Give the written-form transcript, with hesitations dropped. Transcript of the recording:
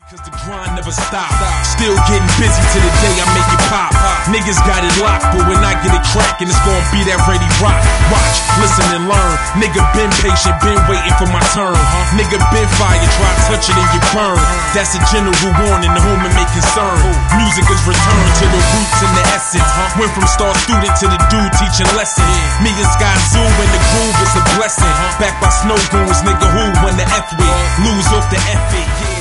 Cause the grind never stop. Still getting busy to the day I make it pop. Niggas got it locked, but when I get it crackin', it's gonna be that ready rock. Watch, listen and learn. Nigga been patient, been waiting for my turn. Nigga been fire, try touch it and get burned. That's a general warning to whom it may concern. Music is return to the roots and the essence. Went from star student to the dude teaching lessons. Me and Sky Zoo in the groove is a blessing. Backed by snow goons, nigga who won the F with. Lose off the F it, yeah.